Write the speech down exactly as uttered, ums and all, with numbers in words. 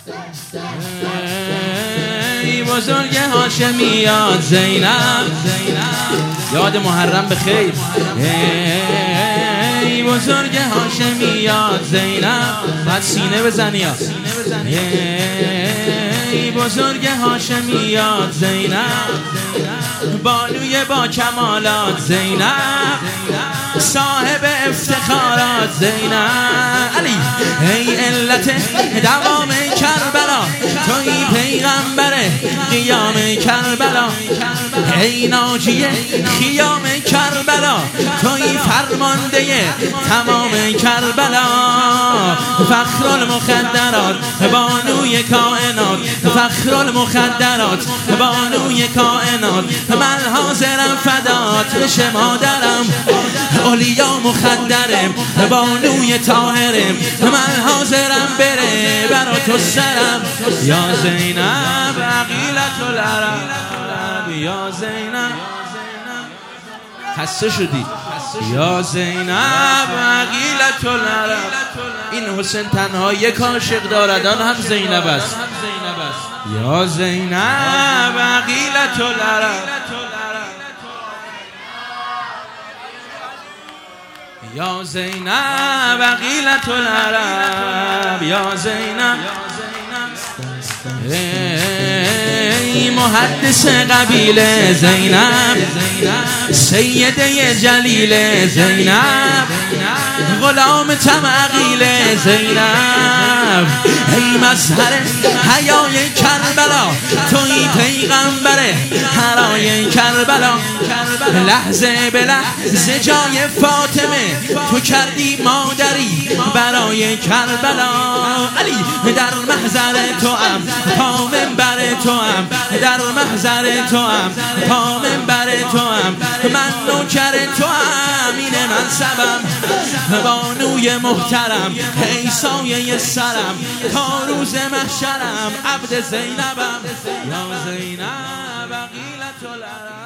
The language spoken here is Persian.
ای بزرگ هاشمیات زینب، یاد محرم بخیر. ای بزرگ هاشمیات زینب، بعد سینه بزنی ها. ای بزرگ هاشمیات زینب، بانوی با کمالات زینب، صاحب افتخارات زینب علی. ای علت دوام کربلا، توی پیغمبر قیام کربلا. ای ناجی خیام کربلا، توی فرمانده تمام کربلا. فخر المخدرات بانوی کائنات، فخر المخدرات بانوی کائنات. من حاضرم فدات بشه مادرم، اولیا مخدرم بانوی طاهرم. من حاضرم بره برا تو سرم. یا زینب عقیلة العرب، یا زینب خسته شدی. یا زینب عقیلة العرب. این حسین تنها یک عاشق دارد، آن هم زینب است. یا زینب عقیلة العرب، یا زینب عقیلة العرب، یا زینب. ای محدث قبیله زینب، سیده جلیل زینب، غلام تمعقیل زینب. ای مظهر حیای کربلا، توی پیغمبر هرای کربلا. لحظه به لحظه جای فاطمه تو کردی مادری برای کربلا. علی در محضر تو ام تا منبر تو ام، در محضر تو ام تا منبر تو ام. من نوکر تو ام، اینه منصبم، بانوی محترم. ای سایه سرم تا روز محشرم، عبد زینبم. یا زینب عقیلة العرب.